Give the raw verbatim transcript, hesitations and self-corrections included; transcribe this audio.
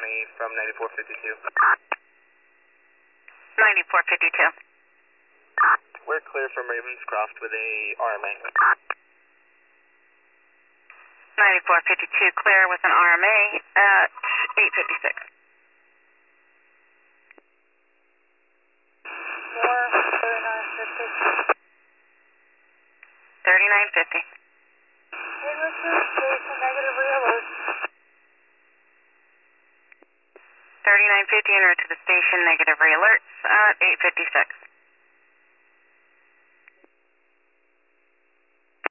County from ninety-four fifty-two. ninety-four fifty-two. We're clear from Ravenscroft with a R M A. ninety-four fifty-two, clear with an R M A at eight fifty-six. thirty-nine fifty. thirty-nine fifty. Enrichment station, negative re-alert. thirty-nine fifty, en route to the station, negative re-alerts at eight fifty-six.